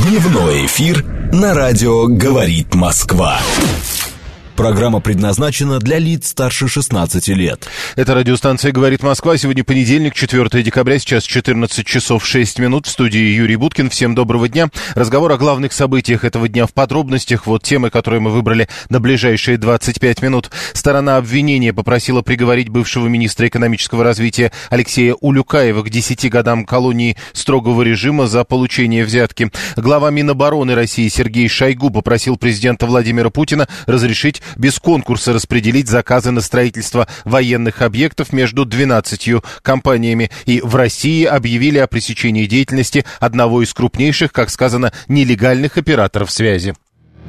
Дневной эфир на радио «Говорит Москва». Программа предназначена для лиц старше 16 лет. Это радиостанция «Говорит Москва». Сегодня понедельник, 4 декабря, сейчас 14 часов 6 минут. В студии Юрий Буткин. Всем доброго дня. Разговор о главных событиях этого дня в подробностях. Вот темы, которые мы выбрали на ближайшие 25 минут. Сторона обвинения попросила приговорить бывшего министра экономического развития Алексея Улюкаева к 10 годам колонии строгого режима за получение взятки. Глава Минобороны России Сергей Шойгу попросил президента Владимира Путина разрешить без конкурса распределить заказы на строительство военных объектов между 12 компаниями. И в России объявили о пресечении деятельности одного из крупнейших, как сказано, нелегальных операторов связи.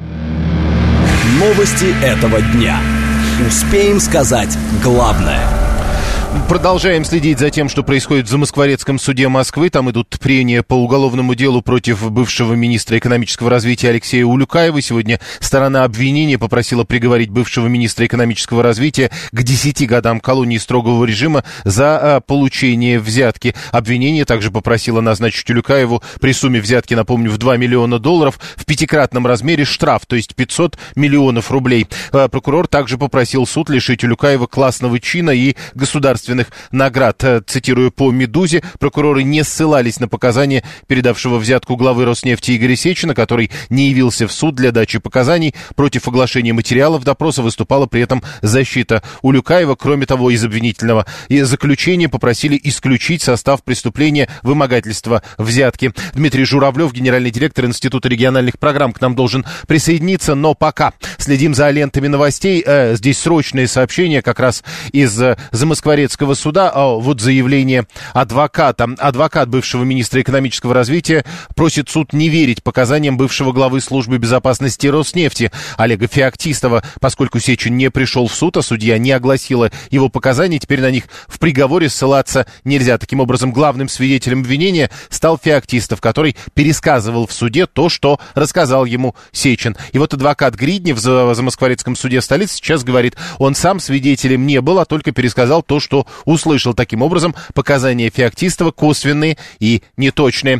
Новости этого дня. Успеем сказать главное. Продолжаем следить за тем, что происходит в Замоскворецком суде Москвы. Там идут прения по уголовному делу против бывшего министра экономического развития Алексея Улюкаева. Сегодня сторона обвинения попросила приговорить бывшего министра экономического развития к 10 годам колонии строгого режима за получение взятки. Обвинение также попросило назначить Улюкаеву при сумме взятки, напомню, в $2 миллиона в пятикратном размере штраф, то есть 500 миллионов рублей. Прокурор также попросил суд лишить Улюкаева классного чина и государственных наград. Цитирую по «Медузе», прокуроры не ссылались на показания передавшего взятку главы Роснефти Игоря Сечина, который не явился в суд для дачи показаний. Против оглашения материалов допроса выступала при этом защита Улюкаева. Кроме того, из обвинительного заключения попросили исключить состав преступления вымогательства взятки. Дмитрий Журавлев, генеральный директор Института региональных программ, к нам должен присоединиться, но пока следим за лентами новостей. Здесь срочные сообщения как раз из Замоскворецкого суда. Вот заявление адвоката. Адвокат бывшего министра экономического развития просит суд не верить показаниям бывшего главы службы безопасности Роснефти Олега Феоктистова. Поскольку Сечин не пришел в суд, а судья не огласила его показания, теперь на них в приговоре ссылаться нельзя. Таким образом, главным свидетелем обвинения стал Феоктистов, который пересказывал в суде то, что рассказал ему Сечин. И вот адвокат Гриднев в Замоскворецком суде столицы сейчас говорит, он сам свидетелем не был, а только пересказал то, что услышал. Таким образом, показания Феоктистова косвенные и неточные.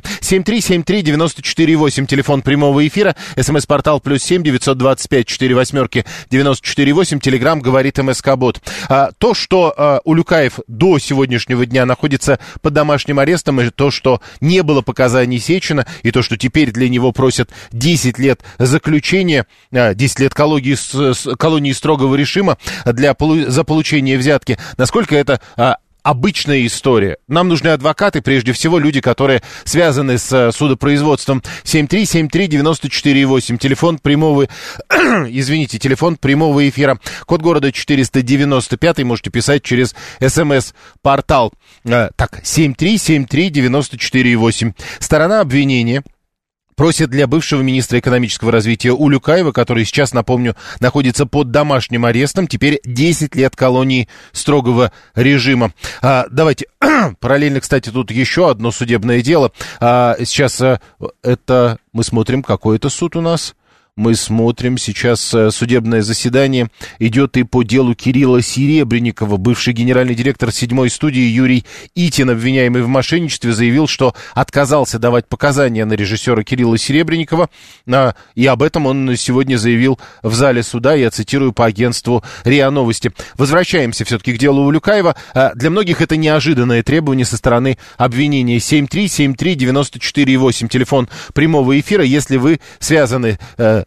7373948, телефон прямого эфира, СМС-портал +7 925 48 948, телеграмм говорит МСК-бот. То, что Улюкаев до сегодняшнего дня находится под домашним арестом, и то, что не было показаний Сечина, и то, что теперь для него просят 10 лет заключения, 10 лет колонии строгого режима за получение взятки, насколько это обычная история. Нам нужны адвокаты, прежде всего люди, которые связаны с судопроизводством. 7373948, телефон прямого эфира. Код города 495, можете писать через СМС-портал. Так, 7373948. Сторона обвинения просит для бывшего министра экономического развития Улюкаева, который сейчас, напомню, находится под домашним арестом, теперь 10 лет колонии строгого режима. Давайте, параллельно, кстати, тут еще одно судебное дело. Сейчас это мы смотрим, какой это суд у нас. Мы смотрим, сейчас судебное заседание идет и по делу Кирилла Серебренникова. Бывший генеральный директор 7-й студии Юрий Итин, обвиняемый в мошенничестве, заявил, что отказался давать показания на режиссера Кирилла Серебренникова. И об этом он сегодня заявил в зале суда, я цитирую по агентству РИА Новости. Возвращаемся все-таки к делу Улюкаева. Для многих это неожиданное требование со стороны обвинения. 7373948, телефон прямого эфира, если вы связаны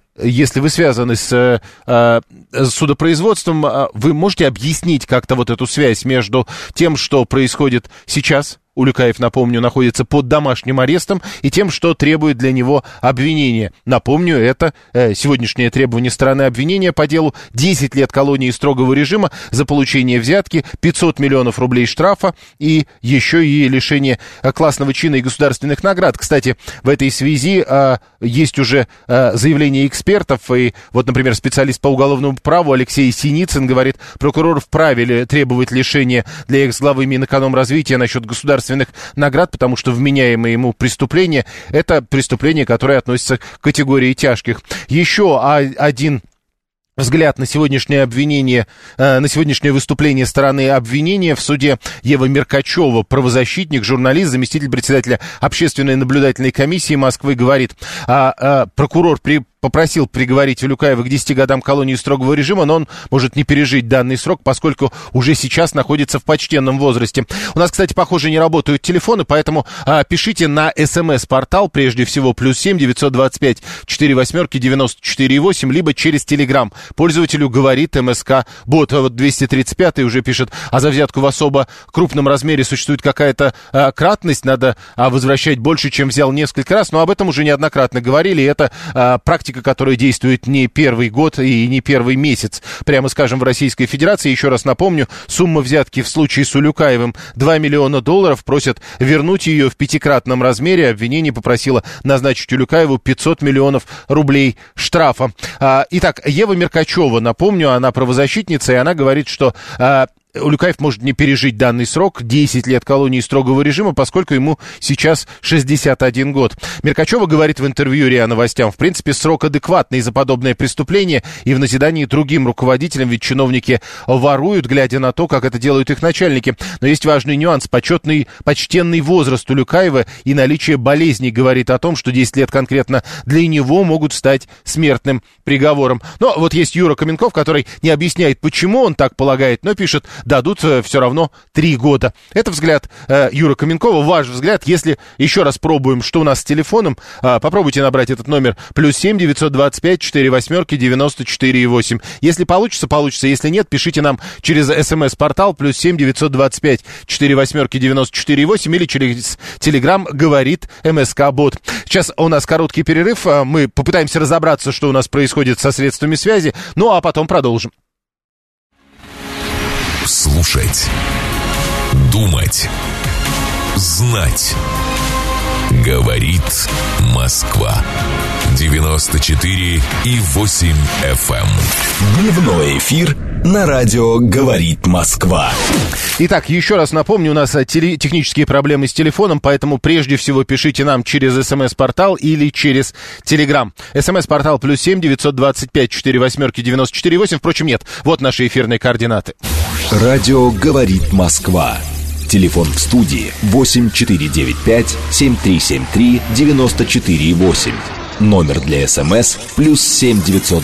с судопроизводством, вы можете объяснить как-то вот эту связь между тем, что происходит сейчас? Улюкаев, напомню, находится под домашним арестом, и тем, что требует для него обвинения. Напомню, это сегодняшнее требование стороны обвинения по делу: 10 лет колонии строгого режима за получение взятки, 500 миллионов рублей штрафа и еще и лишение классного чина и государственных наград. Кстати, в этой связи есть уже заявление экспертов, и вот, например, специалист по уголовному праву Алексей Синицын говорит, прокурор вправе требовать лишения для экс-главы Минэкономразвития насчет государственных наград, потому что вменяемое ему преступление — это преступление, которое относится к категории тяжких. Еще один взгляд на сегодняшнее обвинение, на сегодняшнее выступление стороны обвинения в суде. Ева Меркачева, правозащитник, журналист, заместитель председателя Общественной наблюдательной комиссии Москвы, говорит, прокурор попросил приговорить Улюкаева к 10 годам колонии строгого режима, но он может не пережить данный срок, поскольку уже сейчас находится в почтенном возрасте. У нас, кстати, похоже, не работают телефоны, поэтому пишите на СМС-портал, прежде всего, +7 925 48 94 8, либо через Телеграм. Пользователю говорит МСК-бот. Вот 235-й уже пишет, за взятку в особо крупном размере существует какая-то кратность, надо возвращать больше, чем взял несколько раз, но об этом уже неоднократно говорили, и это практика, которая действует не первый год и не первый месяц, прямо скажем, в Российской Федерации. Еще раз напомню, сумма взятки в случае с Улюкаевым $2 миллиона, просят вернуть ее в 5-кратном размере. Обвинение попросило назначить Улюкаеву 500 миллионов рублей штрафа. Итак, Ева Меркачева, напомню, она правозащитница, и она говорит, что Улюкаев может не пережить данный срок, 10 лет колонии строгого режима, поскольку ему сейчас 61 год. Меркачева говорит в интервью РИА Новостям, в принципе, срок адекватный за подобное преступление, и в назидании другим руководителям, ведь чиновники воруют, глядя на то, как это делают их начальники. Но есть важный нюанс, почтенный возраст Улюкаева и наличие болезней говорит о том, что 10 лет конкретно для него могут стать смертным приговором. Но вот есть Юра Каменков, который не объясняет, почему он так полагает, но пишет, дадут все равно 3 года. Это взгляд Юры Каменкова. Ваш взгляд, если еще раз пробуем, что у нас с телефоном, попробуйте набрать этот номер +7 925 48 94 8. Если получится, получится. Если нет, пишите нам через СМС-портал +7 925 48 94 8 или через Телеграм говорит МСК-бот. Сейчас у нас короткий перерыв. Мы попытаемся разобраться, что у нас происходит со средствами связи. Ну, а потом продолжим. Слушать, думать, знать. Говорит Москва. 94,8 FM. Дневной эфир на радио «Говорит Москва». Итак, еще раз напомню, у нас технические проблемы с телефоном, поэтому прежде всего пишите нам через СМС-портал или через Телеграм. СМС-портал +7 925 48 94 8. Впрочем, нет. Вот наши эфирные координаты. Радио «Говорит Москва». Телефон в студии 8495 7373 94 8. Номер для СМС +7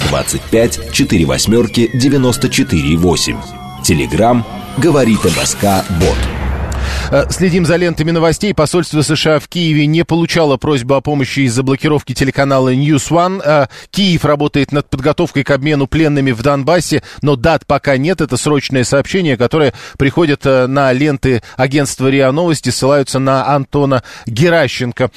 925 48 94 8. Телеграм «Говорит МСК-бот». Следим за лентами новостей. Посольство США в Киеве не получало просьбу о помощи из-за блокировки телеканала News One. Киев работает над подготовкой к обмену пленными в Донбассе, но дат пока нет. Это срочное сообщение, которое приходит на ленты агентства РИА Новости, ссылаются на Антона Геращенко.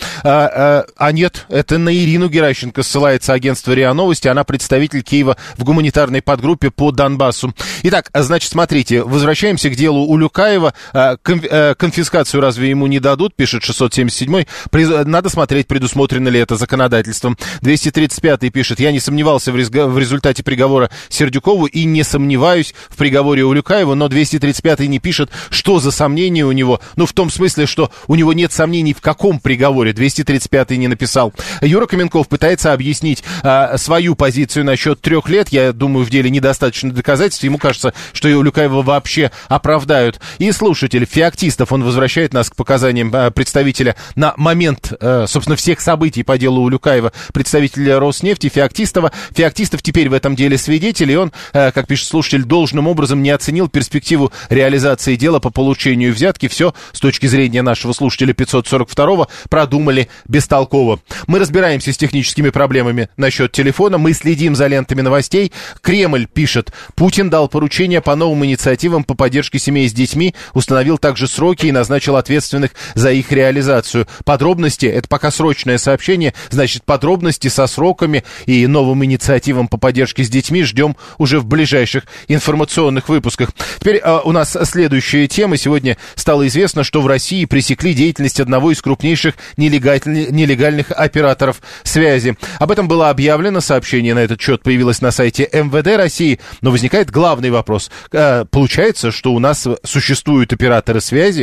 Нет, это на Ирину Геращенко ссылается агентство РИА Новости. Она представитель Киева в гуманитарной подгруппе по Донбассу. Итак, значит, смотрите, возвращаемся к делу Улюкаева. Конфискацию разве ему не дадут, пишет 677-й. Надо смотреть, предусмотрено ли это законодательством. 235-й пишет, я не сомневался в результате приговора Сердюкову и не сомневаюсь в приговоре Улюкаеву, но 235-й не пишет, что за сомнения у него. Ну, в том смысле, что у него нет сомнений, в каком приговоре. 235-й не написал. Юра Каменков пытается объяснить свою позицию насчет 3 лет. Я думаю, в деле недостаточно доказательств. Ему кажется, что и Улюкаева вообще оправдают. И слушатель Феоктистов, он возвращает нас к показаниям представителя на момент, собственно, всех событий по делу Улюкаева, представителя Роснефти Феоктистова. Феоктистов теперь в этом деле свидетель, и он, как пишет слушатель, должным образом не оценил перспективу реализации дела по получению взятки. Все, с точки зрения нашего слушателя 542-го, продумали бестолково. Мы разбираемся с техническими проблемами насчет телефона, мы следим за лентами новостей. Кремль пишет, Путин дал поручение по новым инициативам по поддержке семей с детьми, установил также сроки и назначил ответственных за их реализацию. Подробности, это пока срочное сообщение, значит, подробности со сроками и новым инициативам по поддержке с детьми ждем уже в ближайших информационных выпусках. Теперь у нас следующая тема. Сегодня стало известно, что в России пресекли деятельность одного из крупнейших нелегальных операторов связи. Об этом было объявлено, сообщение на этот счет появилось на сайте МВД России, но возникает главный вопрос. Получается, что у нас существуют операторы связи,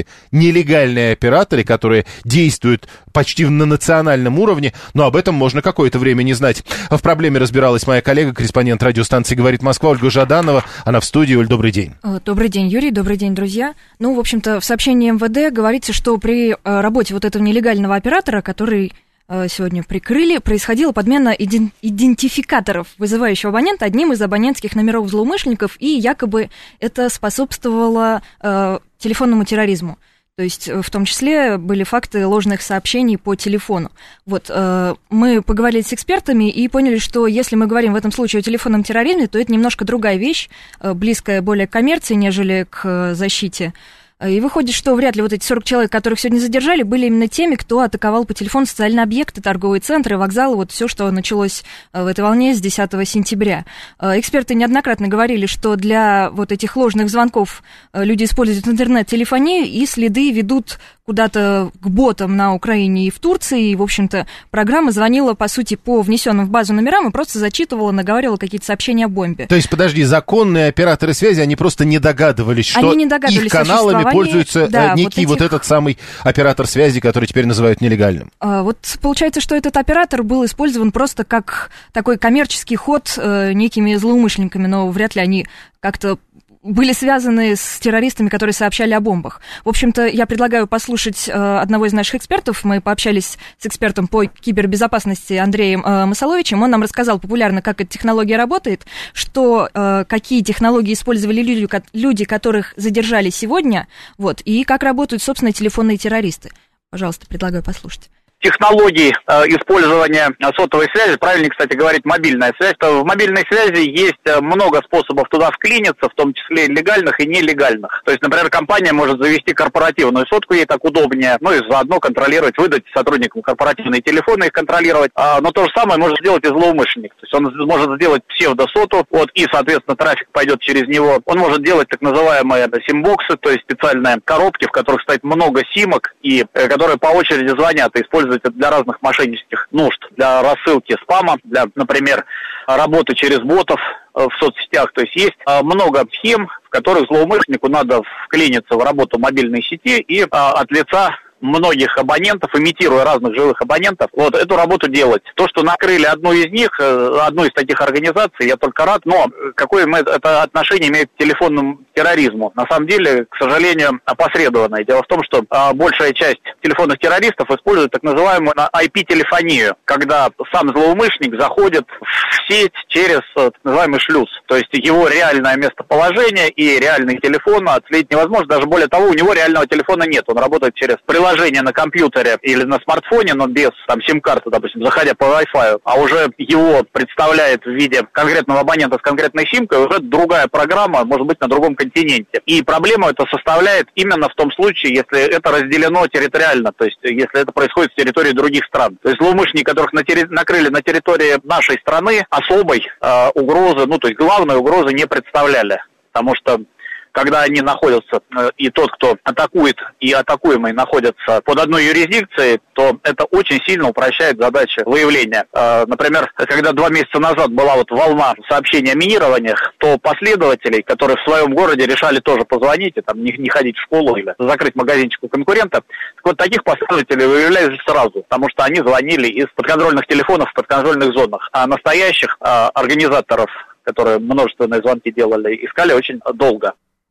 нелегальные операторы, которые действуют почти на национальном уровне, но об этом можно какое-то время не знать. В проблеме разбиралась моя коллега, корреспондент радиостанции «Говорит Москва» Ольга Жаданова. Она в студии. Оль, добрый день. Добрый день, Юрий, добрый день, друзья. Ну, в общем-то, в сообщении МВД говорится, что при работе вот этого нелегального оператора, который сегодня прикрыли, происходила подмена идентификаторов вызывающего абонента одним из абонентских номеров злоумышленников, и якобы это способствовало телефонному терроризму. То есть в том числе были факты ложных сообщений по телефону. Вот, мы поговорили с экспертами и поняли, что если мы говорим в этом случае о телефонном терроризме, то это немножко другая вещь, близкая более к коммерции, нежели к защите. И выходит, что вряд ли вот эти 40 человек, которых сегодня задержали, были именно теми, кто атаковал по телефону социальные объекты, торговые центры, вокзалы, вот все, что началось в этой волне с 10 сентября. Эксперты неоднократно говорили, что для вот этих ложных звонков люди используют интернет-телефонию, и следы ведут куда-то к ботам на Украине и в Турции, и, в общем-то, программа звонила, по сути, по внесенным в базу номерам и просто зачитывала, наговаривала какие-то сообщения о бомбе. То есть, подожди, законные операторы связи, они просто не догадывались, что их каналами пользуется некий вот этот самый оператор связи, который теперь называют нелегальным. Вот получается, что этот оператор был использован просто как такой коммерческий ход некими злоумышленниками, но вряд ли они как-то были связаны с террористами, которые сообщали о бомбах. В общем-то, я предлагаю послушать одного из наших экспертов. Мы пообщались с экспертом по кибербезопасности Андреем Масаловичем. Он нам рассказал популярно, как эта технология работает, что какие технологии использовали люди, которых задержали сегодня, вот, и как работают, собственно, телефонные террористы. Пожалуйста, предлагаю послушать. Технологии использования сотовой связи, правильно, кстати, говорить мобильная связь, то в мобильной связи есть много способов туда вклиниться, в том числе легальных и нелегальных. То есть, например, компания может завести корпоративную сотку, ей так удобнее, ну и заодно контролировать, выдать сотрудникам корпоративные телефоны, их контролировать. Но то же самое может сделать и злоумышленник. То есть он может сделать псевдосоту, вот, и, соответственно, трафик пойдет через него. Он может делать так называемые сим-боксы, то есть специальные коробки, в которых стоит много симок, и которые по очереди звонят и используют это для разных мошеннических нужд, для рассылки спама, для, например, работы через ботов в соцсетях. То есть много схем, в которых злоумышленнику надо вклиниться в работу мобильной сети и от лица многих абонентов, имитируя разных живых абонентов, вот эту работу делать. То, что накрыли одну из них, одну из таких организаций, я только рад, но какое это отношение имеет к телефонному терроризму? На самом деле, к сожалению, опосредованное. Дело в том, что большая часть телефонных террористов использует так называемую IP-телефонию, когда сам злоумышленник заходит в сеть через так называемый шлюз. То есть его реальное местоположение и реальный телефон отследить невозможно. Даже более того, у него реального телефона нет. Он работает через приложение на компьютере или на смартфоне, но без сим-карты, допустим, заходя по Wi-Fi, а уже его представляет в виде конкретного абонента с конкретной симкой уже другая программа, может быть, на другом континенте. И проблема это составляет именно в том случае, если это разделено территориально, то есть если это происходит с территории других стран. То есть злоумышленники, которых накрыли на территории нашей страны, особой угрозы, то есть главной угрозы не представляли, потому что когда они находятся, и тот, кто атакует, и атакуемый находятся под одной юрисдикцией, то это очень сильно упрощает задачи выявления. Например, когда 2 месяца назад была волна сообщений о минированиях, то последователей, которые в своем городе решали тоже позвонить, и там не ходить в школу или закрыть магазинчик у конкурента, так вот таких последователей выявляли сразу, потому что они звонили из подконтрольных телефонов в подконтрольных зонах. А настоящих организаторов, которые множественные звонки делали, искали очень долго.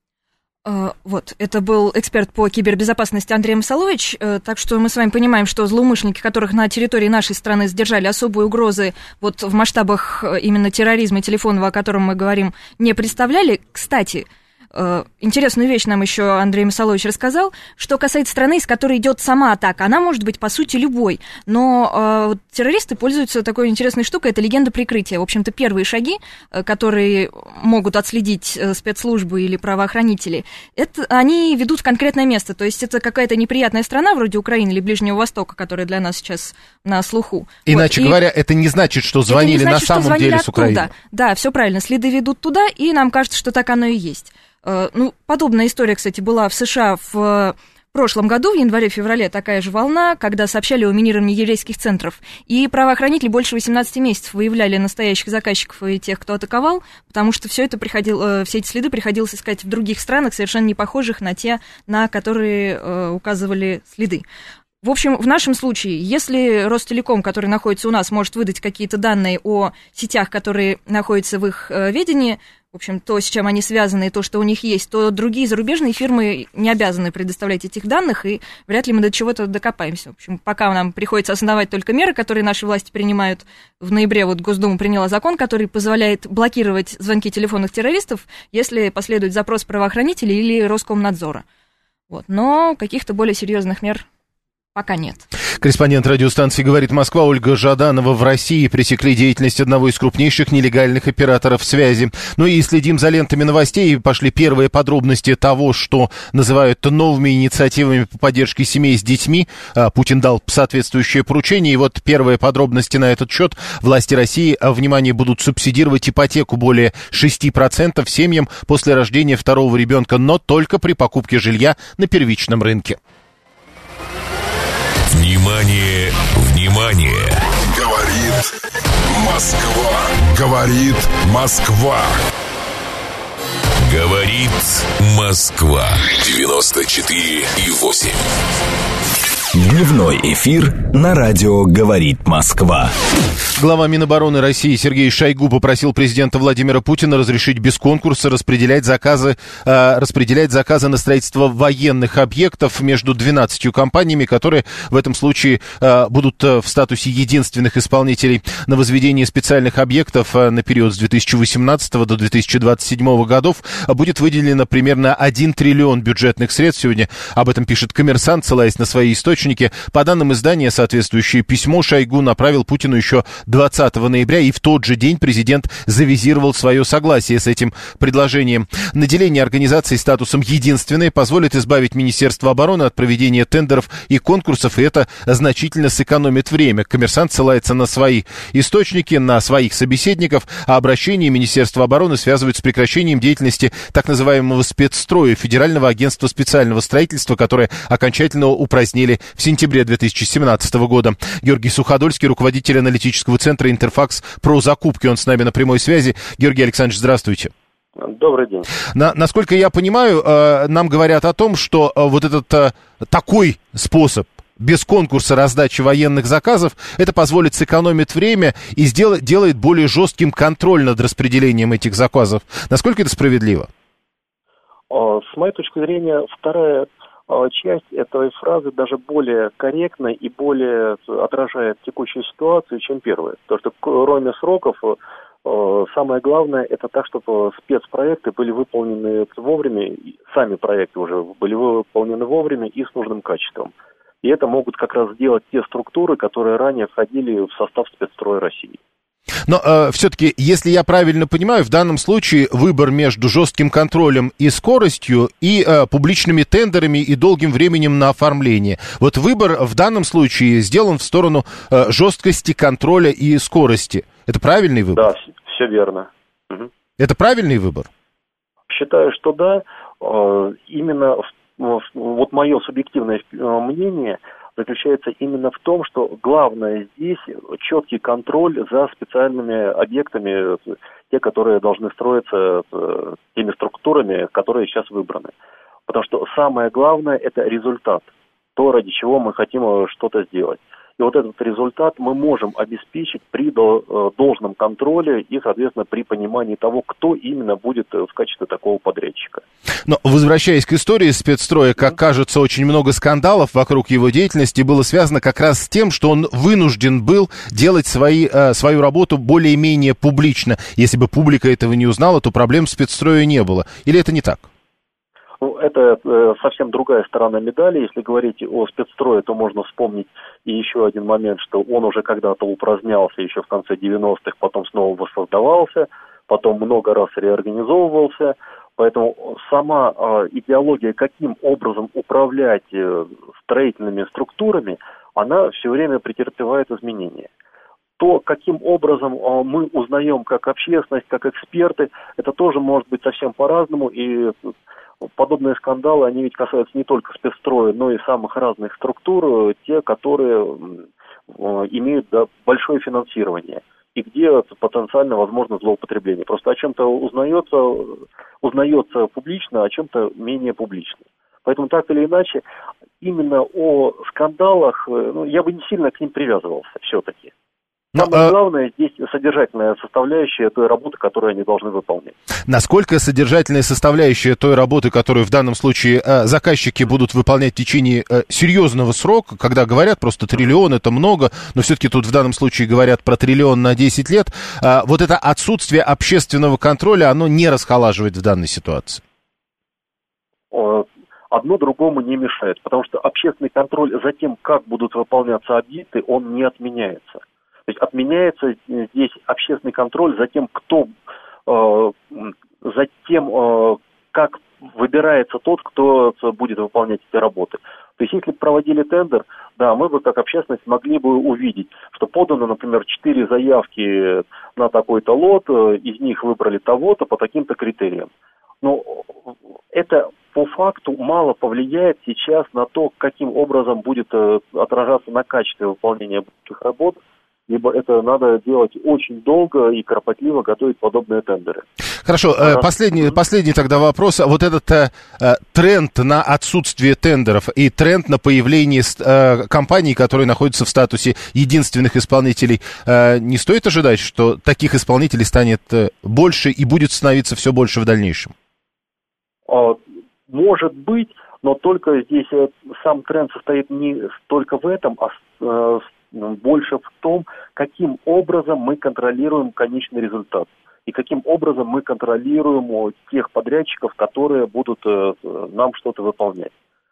Вот, это был эксперт по кибербезопасности Андрей Масалович, так что мы с вами понимаем, что злоумышленники, которых на территории нашей страны задержали, особые угрозы вот в масштабах именно терроризма и телефонного, о котором мы говорим, не представляли. Кстати, интересную вещь нам еще Андрей Масалович рассказал, что касается страны, из которой идет сама атака. Она может быть, по сути, любой, но террористы пользуются такой интересной штукой, это легенда прикрытия. В общем-то, первые шаги, которые могут отследить спецслужбы или правоохранители, это они ведут в конкретное место, то есть это какая-то неприятная страна, вроде Украины или Ближнего Востока, которая для нас сейчас на слуху. Иначе говоря, это не значит, что звонили на самом деле с Украины. Да, все правильно, следы ведут туда, и нам кажется, что так оно и есть. Подобная история, кстати, была в США в прошлом году, в январе-феврале, такая же волна, когда сообщали о минировании еврейских центров. И правоохранители больше 18 месяцев выявляли настоящих заказчиков и тех, кто атаковал, потому что все эти следы приходилось искать в других странах, совершенно не похожих на те, на которые указывали следы. В общем, в нашем случае, если Ростелеком, который находится у нас, может выдать какие-то данные о сетях, которые находятся в их ведении, в общем, то, с чем они связаны, и то, что у них есть, то другие зарубежные фирмы не обязаны предоставлять этих данных, и вряд ли мы до чего-то докопаемся. В общем, пока нам приходится осознавать только меры, которые наши власти принимают. В ноябре вот Госдума приняла закон, который позволяет блокировать звонки телефонных террористов, если последует запрос правоохранителей или Роскомнадзора. Вот. Но каких-то более серьезных мер пока нет. Корреспондент радиостанции «Говорит Москва» Ольга Жаданова. В России пресекли деятельность одного из крупнейших нелегальных операторов связи. Ну и следим за лентами новостей. Пошли первые подробности того, что называют новыми инициативами по поддержке семей с детьми. Путин дал соответствующее поручение. И вот первые подробности на этот счет. Власти России, внимание, будут субсидировать ипотеку более 6% семьям после рождения второго ребенка, но только при покупке жилья на первичном рынке. Внимание, внимание! Говорит Москва. Говорит Москва. Говорит Москва. 94,8. Дневной эфир на радио «Говорит Москва». Глава Минобороны России Сергей Шойгу попросил президента Владимира Путина разрешить без конкурса распределять заказы на строительство военных объектов между 12 компаниями, которые в этом случае будут в статусе единственных исполнителей. На возведение специальных объектов на период с 2018 до 2027 годов будет выделено примерно 1 триллион бюджетных средств. Сегодня об этом пишет «Коммерсант», ссылаясь на свои источники. По данным издания, соответствующее письмо Шойгу направил Путину еще 20 ноября, и в тот же день президент завизировал свое согласие с этим предложением. Наделение организации статусом единственной позволит избавить Министерство обороны от проведения тендеров и конкурсов, и это значительно сэкономит время. «Коммерсант» ссылается на свои источники, на своих собеседников, а обращение Министерства обороны связывают с прекращением деятельности так называемого спецстроя, Федерального агентства специального строительства, которое окончательно упразднили в сентябре 2017 года. Георгий Суходольский, руководитель аналитического центра «Интерфакс» про закупки. Он с нами на прямой связи. Георгий Александрович, здравствуйте. Добрый день. Насколько я понимаю, нам говорят о том, что вот этот такой способ без конкурса раздачи военных заказов, это позволит сэкономить время и делает более жестким контроль над распределением этих заказов. Насколько это справедливо? С моей точки зрения, вторая часть этой фразы даже более корректна и более отражает текущую ситуацию, чем первая. Потому что кроме сроков, самое главное это так, чтобы спецпроекты были выполнены вовремя, сами проекты уже были выполнены вовремя и с нужным качеством. И это могут как раз сделать те структуры, которые ранее входили в состав спецстроя России. Но все-таки, если я правильно понимаю, в данном случае выбор между жестким контролем и скоростью, и публичными тендерами, и долгим временем на оформление. Вот выбор в данном случае сделан в сторону жесткости, контроля и скорости. Это правильный выбор? Да, все верно. Угу. Это правильный выбор? Считаю, что да. Именно вот мое субъективное мнение заключается именно в том, что главное здесь четкий контроль за специальными объектами, те, которые должны строиться теми структурами, которые сейчас выбраны. Потому что самое главное – это результат, то, ради чего мы хотим что-то сделать. И вот этот результат мы можем обеспечить при должном контроле и, соответственно, при понимании того, кто именно будет в качестве такого подрядчика. Но, возвращаясь к истории спецстроя, как кажется, очень много скандалов вокруг его деятельности было связано как раз с тем, что он вынужден был делать свою работу более-менее публично. Если бы публика этого не узнала, то проблем в спецстрое не было. Или это не так? Ну, это совсем другая сторона медали. Если говорить о спецстрое, то можно вспомнить и еще один момент, что он уже когда-то упразднялся еще в конце 90-х, потом снова воссоздавался, потом много раз реорганизовывался. Поэтому сама идеология, каким образом управлять строительными структурами, она все время претерпевает изменения. То, каким образом мы узнаем как общественность, как эксперты, это тоже может быть совсем по-разному. И подобные скандалы, они ведь касаются не только спецстроя, но и самых разных структур, те, которые имеют большое финансирование и где потенциально возможно злоупотребление. Просто о чем-то узнается публично, о чем-то менее публично. Поэтому так или иначе, именно о скандалах, я бы не сильно к ним привязывался все-таки. Самое главное здесь содержательная составляющая той работы, которую они должны выполнять. Насколько содержательная составляющая той работы, которую в данном случае заказчики будут выполнять в течение серьезного срока, когда говорят просто триллион, это много, но все-таки тут в данном случае говорят про триллион на 10 лет, вот это отсутствие общественного контроля, оно не расхолаживает в данной ситуации? Одно другому не мешает, потому что общественный контроль за тем, как будут выполняться объекты, он не отменяется. То есть отменяется здесь общественный контроль за тем, как выбирается тот, кто будет выполнять эти работы. То есть если бы проводили тендер, да, мы бы как общественность могли бы увидеть, что подано, например, 4 заявки на такой-то лот, из них выбрали того-то по таким-то критериям. Но это по факту мало повлияет сейчас на то, каким образом будет отражаться на качестве выполнения этих работ, либо это надо делать очень долго и кропотливо готовить подобные тендеры. Хорошо, последний тогда вопрос. Вот этот тренд на отсутствие тендеров и тренд на появление компаний, которые находятся в статусе единственных исполнителей, не стоит ожидать, что таких исполнителей станет больше и будет становиться все больше в дальнейшем? Может быть, но только здесь сам тренд состоит не столько в этом, а больше в том, каким образом мы контролируем конечный результат и каким образом мы контролируем тех подрядчиков, которые будут нам что-то выполнять.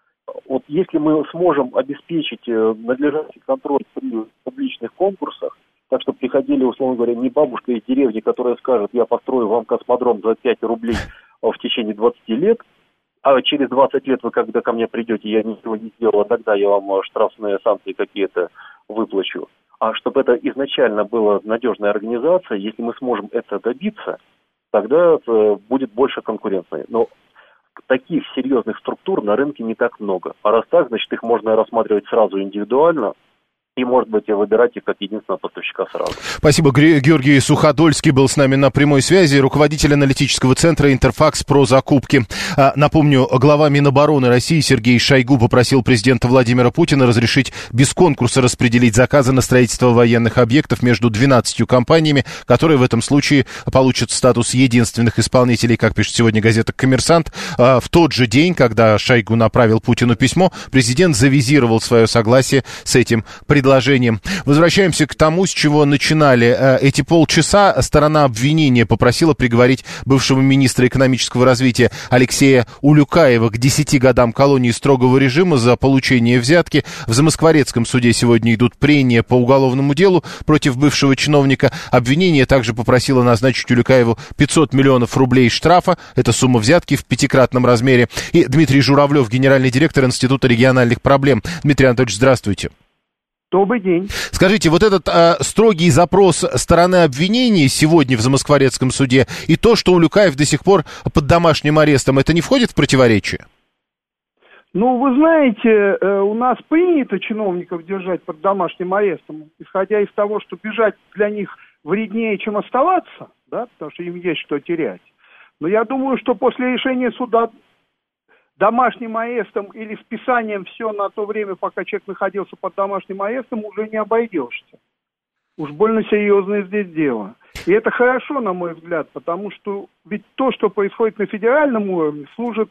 Вот если мы сможем обеспечить надлежащий контроль при публичных конкурсах, так что приходили, условно говоря, не бабушка из деревни, которая скажет: я построю вам космодром за 5 рублей в течение 20 лет, а через 20 лет вы, когда ко мне придете, я ничего не сделал, а тогда я вам штрафные санкции какие-то выплачу. А чтобы это изначально была надежная организация, если мы сможем это добиться, тогда будет больше конкуренции. Но таких серьезных структур на рынке не так много. А раз так, значит, их можно рассматривать сразу индивидуально и, может быть, выбирать их как единственного поставщика сразу. Спасибо. Георгий Суходольский был с нами на прямой связи, руководитель аналитического центра «Интерфакс» про закупки. Напомню, глава Минобороны России Сергей Шойгу попросил президента Владимира Путина разрешить без конкурса распределить заказы на строительство военных объектов между 12 компаниями, которые в этом случае получат статус единственных исполнителей, как пишет сегодня газета «Коммерсант». В тот же день, когда Шойгу направил Путину письмо, президент завизировал свое согласие с этим предложением. Возвращаемся к тому, с чего начинали эти полчаса. Сторона обвинения попросила приговорить бывшего министра экономического развития Алексея Улюкаева к 10 годам колонии строгого режима за получение взятки. В Замоскворецком суде сегодня идут прения по уголовному делу против бывшего чиновника. Обвинение также попросило назначить Улюкаеву 500 миллионов рублей штрафа. Это сумма взятки в 5-кратном размере. И Дмитрий Журавлев, генеральный директор Института региональных проблем. Дмитрий Анатольевич, здравствуйте. Добрый день. Скажите, вот этот строгий запрос стороны обвинения сегодня в Замоскворецком суде и то, что Улюкаев до сих пор под домашним арестом, это не входит в противоречие? Ну, вы знаете, у нас принято чиновников держать под домашним арестом, исходя из того, что бежать для них вреднее, чем оставаться, да, потому что им есть что терять. Но я думаю, что после решения суда домашним арестом или списанием все на то время, пока человек находился под домашним арестом, уже не обойдешься. Уж больно серьезное здесь дело. И это хорошо, на мой взгляд, потому что ведь то, что происходит на федеральном уровне, служит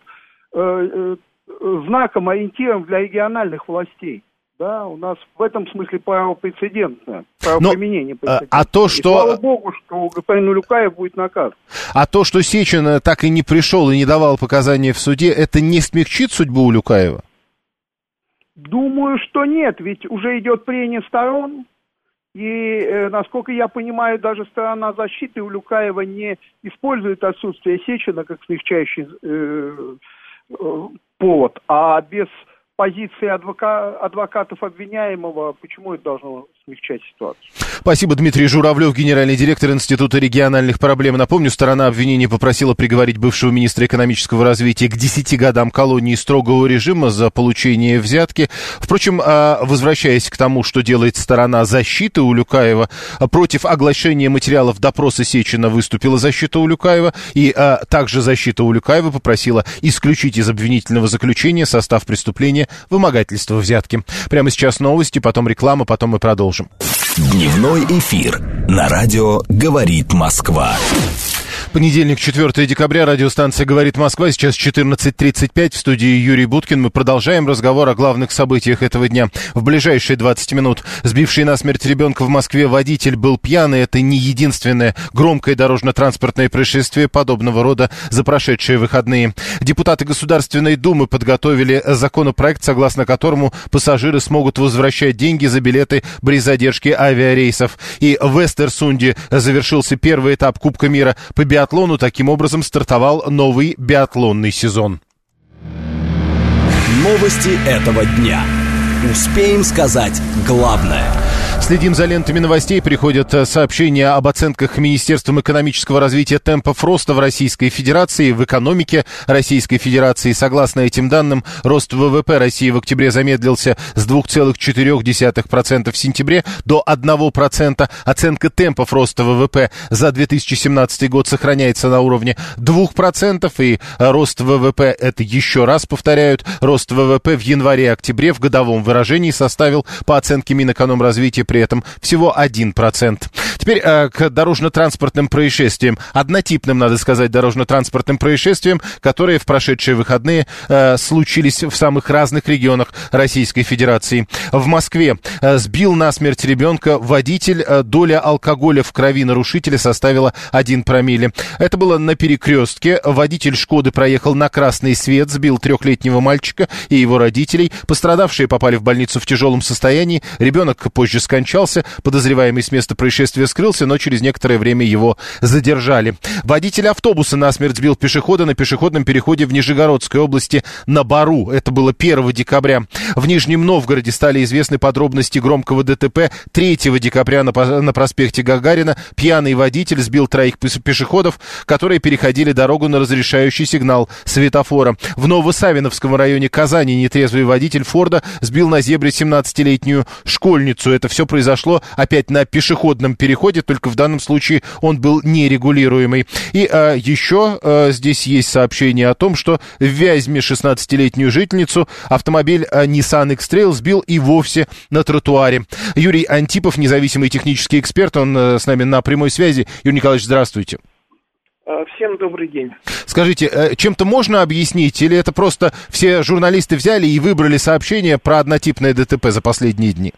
знаком, ориентиром для региональных властей. Да, у нас в этом смысле правопрецедентное, правоприменение прецедентное. А то, что... И слава богу, что господин Улюкаев будет наказан. А то, что Сечин так и не пришел и не давал показания в суде, это не смягчит судьбу Улюкаева? Думаю, что нет, ведь уже идет прение сторон, и, насколько я понимаю, даже сторона защиты Улюкаева не использует отсутствие Сечина как смягчающий повод, а без позиции адвокатов обвиняемого, почему это должно смягчать ситуацию. Спасибо, Дмитрий Журавлев, генеральный директор Института региональных проблем. Напомню, сторона обвинения попросила приговорить бывшего министра экономического развития к 10 годам колонии строгого режима за получение взятки. Впрочем, возвращаясь к тому, что делает сторона защиты Улюкаева, против оглашения материалов допроса Сечина выступила защита Улюкаева, и также защита Улюкаева попросила исключить из обвинительного заключения состав преступления вымогательства взятки. Прямо сейчас новости, потом реклама, потом мы продолжим. Дневной эфир на радио «Говорит Москва». Понедельник, 4 декабря, радиостанция «Говорит Москва». Сейчас 14:35, в студии Юрий Буткин. Мы продолжаем разговор о главных событиях этого дня. В ближайшие 20 минут сбивший насмерть ребенка в Москве водитель был пьяный. Это не единственное громкое дорожно-транспортное происшествие подобного рода за прошедшие выходные. Депутаты Государственной Думы подготовили законопроект, согласно которому пассажиры смогут возвращать деньги за билеты при задержке авиарейсов. И в Эстерсунде завершился первый этап Кубка мира по биатлону. Таким образом стартовал новый биатлонный сезон. Новости этого дня. Успеем сказать главное. Следим за лентами новостей. Приходят сообщения об оценках Министерством экономического развития темпов роста в Российской Федерации, в экономике Российской Федерации. Согласно этим данным, рост ВВП России в октябре замедлился с 2,4% в сентябре до 1%. Оценка темпов роста ВВП за 2017 год сохраняется на уровне 2%. И рост ВВП, это еще раз повторяют, рост ВВП в январе-октябре в годовом выражении составил, по оценке Минэкономразвития, при этом всего 1%. Теперь к дорожно-транспортным происшествиям. Однотипным, надо сказать, дорожно-транспортным происшествиям, которые в прошедшие выходные случились в самых разных регионах Российской Федерации. В Москве сбил насмерть ребенка водитель. Доля алкоголя в крови нарушителя составила 1 промилле. Это было на перекрестке. Водитель «Шкоды» проехал на красный свет, сбил 3-летнего мальчика и его родителей. Пострадавшие попали в больницу в тяжелом состоянии. Ребенок позже скончался. Подозреваемый с места происшествия скрылся, но через некоторое время его задержали. Водитель автобуса насмерть сбил пешехода на пешеходном переходе в Нижегородской области на Бару. Это было 1 декабря. В Нижнем Новгороде стали известны подробности громкого ДТП 3 декабря на проспекте Гагарина. Пьяный водитель сбил 3 пешеходов, которые переходили дорогу на разрешающий сигнал светофора. В Новосавиновском районе Казани нетрезвый водитель Форда сбил на зебре 17-летнюю школьницу. Это все произошло опять на пешеходном переходе, только в данном случае он был нерегулируемый. И еще здесь есть сообщение о том, что в Вязьме 16-летнюю жительницу автомобиль Nissan X-Trail сбил и вовсе на тротуаре. Юрий Антипов, независимый технический эксперт, он с нами на прямой связи. Юрий Николаевич, здравствуйте. Всем добрый день. Скажите, чем-то можно объяснить, или это просто все журналисты взяли и выбрали сообщение про однотипное ДТП за последние дни?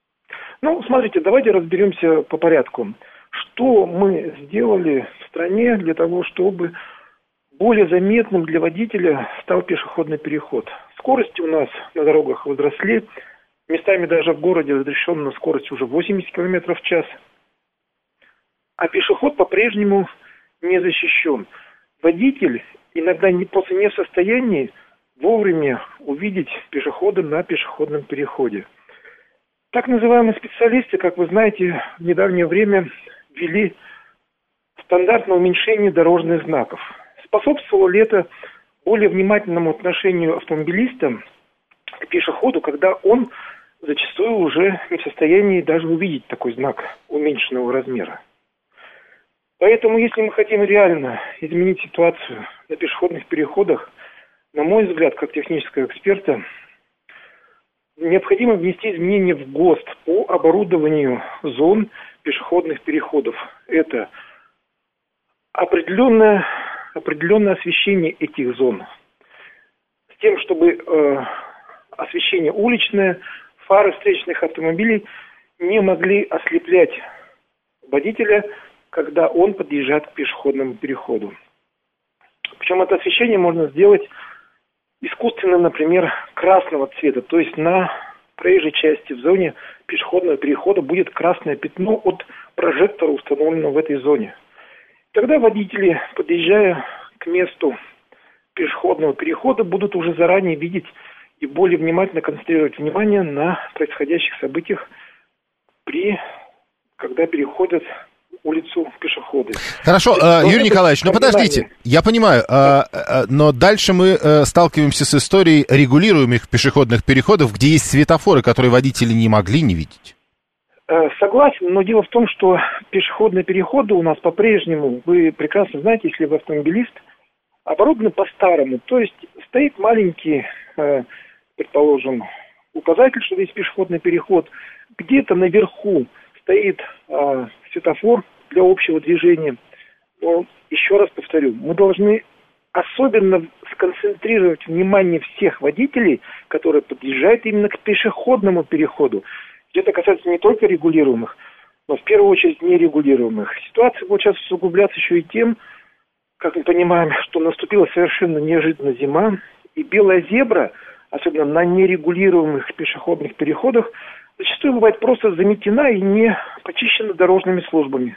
Ну, смотрите, давайте разберемся по порядку. Что мы сделали в стране для того, чтобы более заметным для водителя стал пешеходный переход? Скорости у нас на дорогах возросли. Местами даже в городе разрешена скорость уже 80 км в час. А пешеход по-прежнему не защищен. Водитель иногда просто не в состоянии вовремя увидеть пешехода на пешеходном переходе. Так называемые специалисты, как вы знаете, в недавнее время ввели стандарт на уменьшение дорожных знаков. Способствовало ли это более внимательному отношению автомобилиста к пешеходу, когда он зачастую уже не в состоянии даже увидеть такой знак уменьшенного размера? Поэтому, если мы хотим реально изменить ситуацию на пешеходных переходах, на мой взгляд, как технического эксперта, необходимо внести изменения в ГОСТ по оборудованию зон пешеходных переходов. Это определенное освещение этих зон. С тем, чтобы освещение уличное, фары встречных автомобилей не могли ослеплять водителя, когда он подъезжает к пешеходному переходу. Причем это освещение можно сделать искусственно, например, красного цвета. То есть на проезжей части в зоне пешеходного перехода будет красное пятно от прожектора, установленного в этой зоне. Тогда водители, подъезжая к месту пешеходного перехода, будут уже заранее видеть и более внимательно концентрировать внимание на происходящих событиях когда переходят улицу пешеходы. Хорошо, Юрий Николаевич, но подождите, я понимаю, но дальше мы сталкиваемся с историей регулируемых пешеходных переходов, где есть светофоры, которые водители не могли не видеть. Согласен, но дело в том, что пешеходные переходы у нас по-прежнему, вы прекрасно знаете, если вы автомобилист, оборудованы по-старому. То есть стоит маленький, предположим, указатель, что здесь пешеходный переход, где-то наверху стоит светофор для общего движения. Но еще раз повторю, мы должны особенно сконцентрировать внимание всех водителей, которые подъезжают именно к пешеходному переходу. Это касается не только регулируемых, но в первую очередь нерегулируемых. Ситуация будет сейчас усугубляться еще и тем, как мы понимаем, что наступила совершенно неожиданно зима, и белая зебра, особенно на нерегулируемых пешеходных переходах, зачастую бывает просто заметена и не почищена дорожными службами.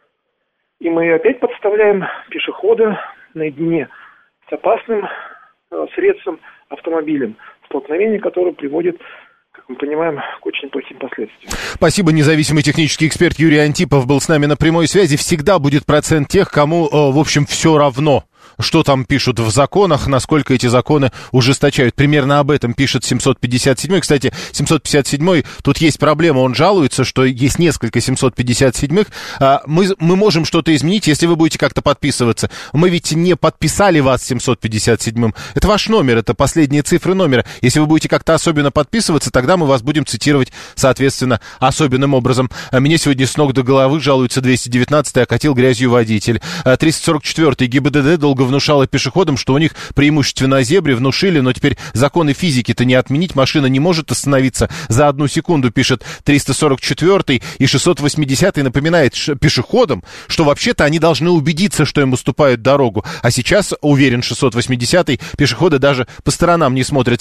И мы опять подставляем пешехода наедине с опасным средством, автомобилем, столкновение которое приводит, как мы понимаем, к очень плохим последствиям. Спасибо. Независимый технический эксперт Юрий Антипов был с нами на прямой связи. Всегда будет процент тех, кому, в общем, все равно, что там пишут в законах, насколько эти законы ужесточают. Примерно об этом пишет 757-й. Кстати, 757-й, тут есть проблема, он жалуется, что есть несколько 757-х. Мы можем что-то изменить, если вы будете как-то подписываться. Мы ведь не подписали вас 757-м. Это ваш номер, это последние цифры номера. Если вы будете как-то особенно подписываться, тогда мы вас будем цитировать, соответственно, особенным образом. Мне сегодня с ног до головы жалуется 219-й, окатил грязью водитель. 344-й ГИБДД долго внушала пешеходам, что у них преимущественно о зебре, внушили, но теперь законы физики-то не отменить, машина не может остановиться за 1 секунду, пишет 344-й, и 680-й напоминает пешеходам, что вообще-то они должны убедиться, что им уступают дорогу, а сейчас, уверен 680-й, пешеходы даже по сторонам не смотрят.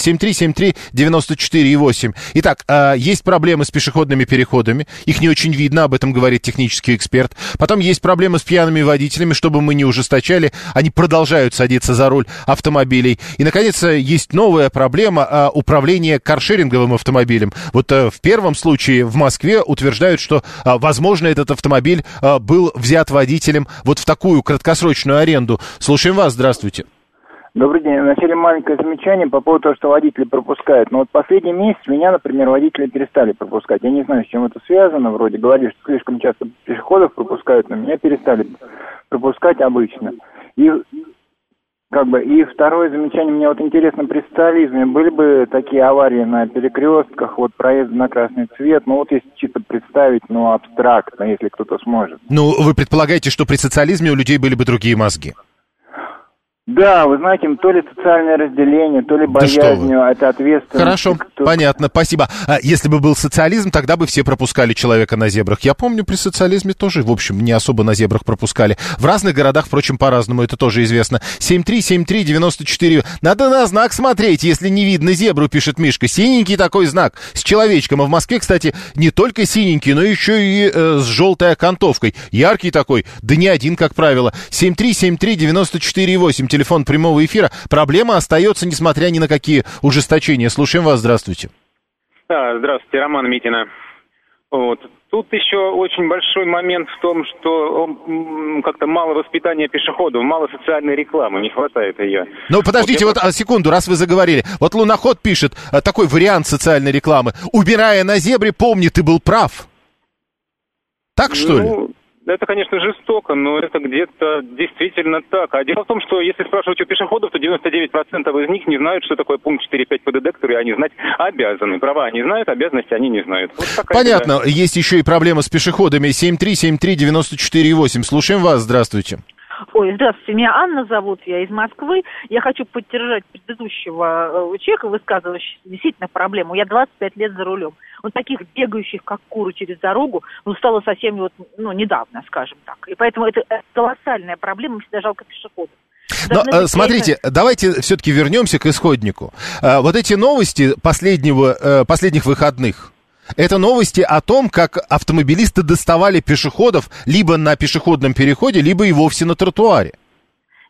7373948. Итак, есть проблемы с пешеходными переходами, их не очень видно, об этом говорит технический эксперт. Потом есть проблемы с пьяными водителями, чтобы мы не ужесточали, они продолжают садиться за руль автомобилей. И, наконец, есть новая проблема управления каршеринговым автомобилем. Вот в первом случае в Москве утверждают, что, возможно, этот автомобиль был взят водителем вот в такую краткосрочную аренду. Слушаем вас, здравствуйте. Добрый день. Вначале маленькое замечание по поводу того, что водители пропускают. Но вот последний месяц меня, например, водители перестали пропускать. Я не знаю, с чем это связано. Вроде говорили, что слишком часто пешеходов пропускают, но меня перестали пропускать обычно. И второе замечание, мне вот интересно, при социализме были бы такие аварии на перекрестках, вот проезд на красный цвет, ну вот если чисто представить, абстрактно, если кто-то сможет. Ну, вы предполагаете, что при социализме у людей были бы другие мозги? Да, вы знаете, то ли социальное разделение, то ли боязнью, это ответственность. Хорошо, понятно, спасибо. Если бы был социализм, тогда бы все пропускали человека на зебрах. Я помню, при социализме тоже, в общем, не особо на зебрах пропускали. В разных городах, впрочем, по-разному, это тоже известно. 7373948. Надо на знак смотреть, если не видно зебру, пишет Мишка. Синенький такой знак с человечком. А в Москве, кстати, не только синенький, но еще и с желтой окантовкой. Яркий такой, да не один, как правило. 7373948. Телефон прямого эфира. Проблема остается, несмотря ни на какие ужесточения. Слушаем вас. Здравствуйте. Здравствуйте, Роман Митина. Вот. Тут еще очень большой момент в том, что как-то мало воспитания пешеходов, мало социальной рекламы, не хватает ее. Ну, подождите, секунду, раз вы заговорили. Вот Луноход пишет такой вариант социальной рекламы. Убирая на зебре, помни, ты был прав. Так, что ли? Это, конечно, жестоко, но это где-то действительно так. А дело в том, что если спрашивать у пешеходов, то 99% из них не знают, что такое пункт 4.5 ПДД, который они знать обязаны. Права они знают, обязанности они не знают. Вот понятно. Беда. Есть еще и проблема с пешеходами. 7373948. Слушаем вас. Здравствуйте. Ой, здравствуйте, меня Анна зовут, я из Москвы. Я хочу поддержать предыдущего человека, высказывающего действительно проблему. Я 25 лет за рулем. Вот таких бегающих, как куры через дорогу, стало совсем недавно, скажем так. И поэтому это колоссальная проблема, всегда жалко пешеходов. Но, смотрите, давайте все-таки вернемся к исходнику. Вот эти новости последних выходных, это новости о том, как автомобилисты доставали пешеходов либо на пешеходном переходе, либо и вовсе на тротуаре.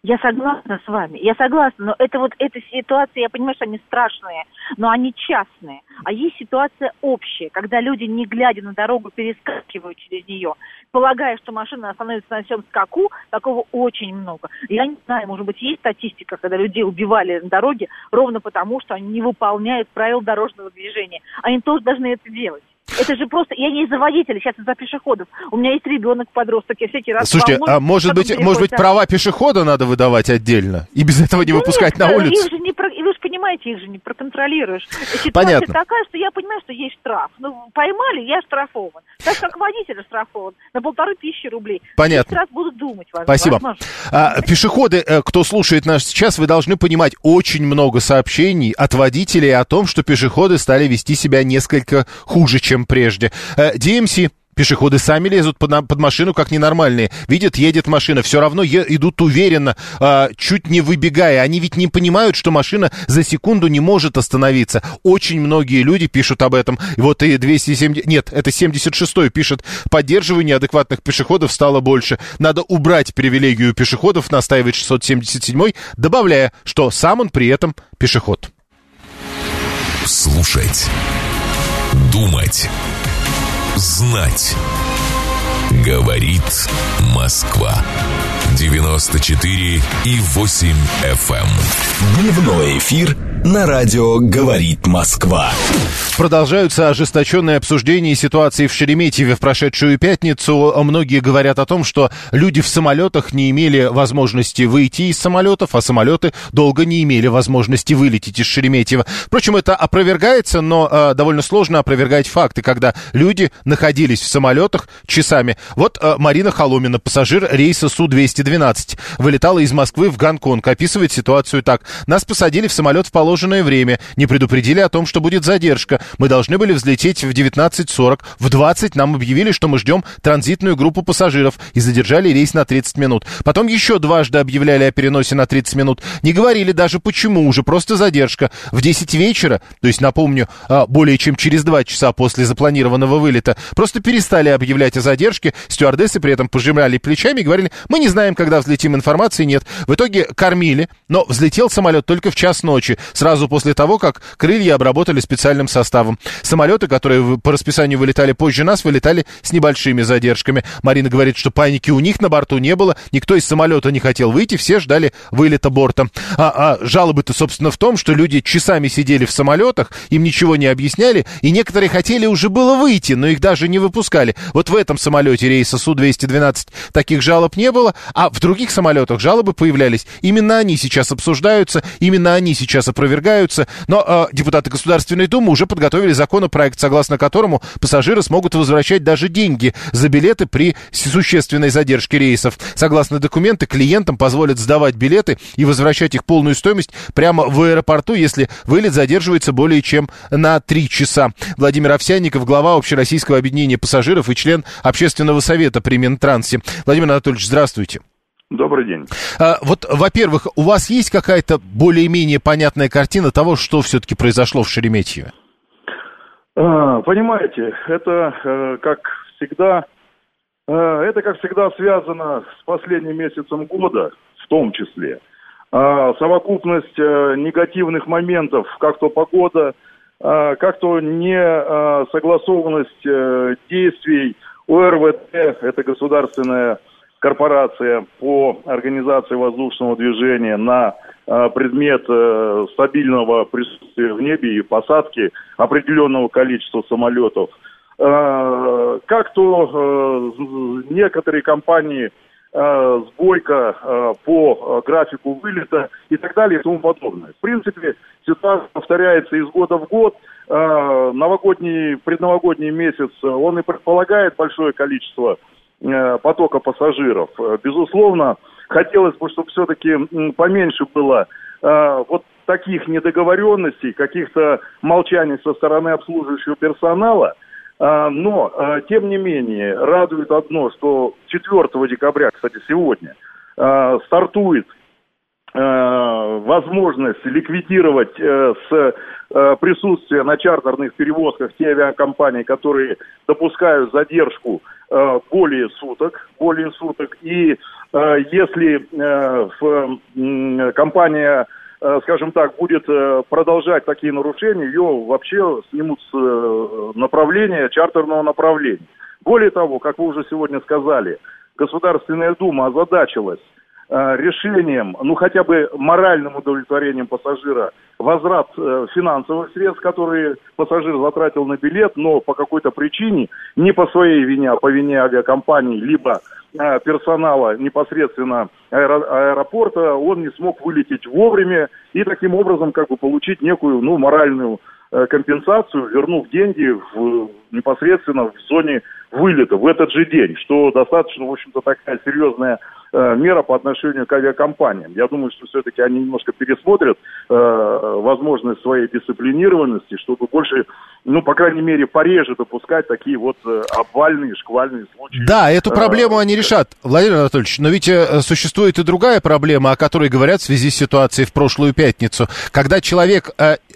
Я согласна с вами, я согласна, но эта ситуация, я понимаю, что они страшные, но они частные. А есть ситуация общая, когда люди, не глядя на дорогу, перескакивают через нее, полагая, что машина остановится на всем скаку, такого очень много. Я не знаю, может быть, есть статистика, когда людей убивали на дороге ровно потому, что они не выполняют правил дорожного движения. Они тоже должны это делать. Это же просто... Я не из-за водителя, сейчас из-за пешеходов. У меня есть ребенок-подросток, я всякий раз... Слушайте, а может быть, права пешехода надо выдавать отдельно? И без этого не выпускать на улицу? Их же не вы же понимаете, их же не проконтролируешь. Ситуация Понятно. такая, что я понимаю, что есть штраф. Ну, поймали, я штрафован. Так как водитель штрафован на 1500 рублей. Понятно. 10 раз буду думать. Спасибо. Пешеходы, кто слушает нас сейчас, вы должны понимать, очень много сообщений от водителей о том, что пешеходы стали вести себя несколько хуже, чем прежде. DMC. Пешеходы сами лезут под машину, как ненормальные. Видят, едет машина, все равно идут уверенно, чуть не выбегая. Они ведь не понимают, что машина за секунду не может остановиться. Очень многие люди пишут об этом. Вот и 270... Нет, это 76-й пишет: поддерживаю неадекватных пешеходов стало больше. Надо убрать привилегию пешеходов, настаивает 677-й, добавляя, что сам он при этом пешеход. Слушать. Думать. Знать. Говорит Москва. 94,8 FM. Дневной эфир на радио «Говорит Москва». Продолжаются ожесточенные обсуждения ситуации в Шереметьеве в прошедшую пятницу. Многие говорят о том, что люди в самолетах не имели возможности выйти из самолетов, а самолеты долго не имели возможности вылететь из Шереметьева. Впрочем, это опровергается, но довольно сложно опровергать факты, когда люди находились в самолетах часами. Вот Марина Холомина, пассажир рейса Су-212, вылетала из Москвы в Гонконг. Описывает ситуацию так: нас посадили в самолет в положенное время, не предупредили о том, что будет задержка. Мы должны были взлететь в 19:40. В 20 нам объявили, что мы ждем транзитную группу пассажиров, и задержали рейс на 30 минут. Потом еще дважды объявляли о переносе на 30 минут. Не говорили даже почему, уже просто задержка. В 10 вечера, то есть, напомню, более чем через 2 часа после запланированного вылета, просто перестали объявлять о задержке. Стюардессы при этом пожимали плечами и говорили: мы не знаем, когда взлетим, информации нет. В итоге кормили, но взлетел самолет только в 1:00 ночи, сразу после того, как крылья обработали специальным составом. Самолеты, которые по расписанию вылетали позже нас, вылетали с небольшими задержками. Марина говорит, что паники у них на борту не было, никто из самолета не хотел выйти, все ждали вылета борта. Жалобы-то, собственно, в том, что люди часами сидели в самолетах, им ничего не объясняли, и некоторые хотели уже было выйти, но их даже не выпускали. Вот в этом самолете рейса Су-212 таких жалоб не было, а в других самолетах жалобы появлялись. Именно они сейчас обсуждаются, именно они сейчас опровергаются, но депутаты Государственной Думы уже подготовили законопроект, согласно которому пассажиры смогут возвращать даже деньги за билеты при существенной задержке рейсов. Согласно документу, клиентам позволят сдавать билеты и возвращать их полную стоимость прямо в аэропорту, если вылет задерживается более чем на 3 часа. Владимир Овсянников, глава Общероссийского объединения пассажиров и член Общественного совета при Минтрансе. Владимир Анатольевич, здравствуйте. Добрый день. Вот, во-первых, у вас есть какая-то более-менее понятная картина того, что все-таки произошло в Шереметьеве? Понимаете, это, как всегда связано с последним месяцем года, в том числе. Совокупность негативных моментов, как то погода, как то несогласованность действий ОРВТ, это государственная корпорация по организации воздушного движения, на предмет стабильного присутствия в небе и посадки определенного количества самолетов. Как то некоторые компании сбойка по графику вылета и так далее и тому подобное. В принципе, ситуация повторяется из года в год. Предновогодний месяц, он и предполагает большое количество потока пассажиров. Безусловно, хотелось бы, чтобы все-таки поменьше было вот таких недоговоренностей, каких-то молчаний со стороны обслуживающего персонала. Но, тем не менее, радует одно, что 4 декабря, кстати, сегодня, стартует возможность ликвидировать с присутствия на чартерных перевозках те авиакомпании, которые допускают задержку более суток. И если компания, скажем так, будет продолжать такие нарушения, ее вообще снимут с направления, чартерного направления. Более того, как вы уже сегодня сказали, Государственная Дума озадачилась решением, хотя бы моральным удовлетворением пассажира, возврат финансовых средств, которые пассажир затратил на билет, но по какой-то причине, не по своей вине, а по вине авиакомпании, либо персонала непосредственно аэропорта, он не смог вылететь вовремя и таким образом получить некую моральную компенсацию, вернув деньги непосредственно в зоне вылета в этот же день, что достаточно, в общем-то, такая серьезная мера по отношению к авиакомпаниям. Я думаю, что все-таки они немножко пересмотрят возможность своей дисциплинированности, чтобы больше, по крайней мере, пореже допускать такие обвальные, шквальные случаи. Да, эту проблему они решат, Владимир Анатольевич, но ведь существует и другая проблема, о которой говорят в связи с ситуацией в прошлую пятницу, когда человек,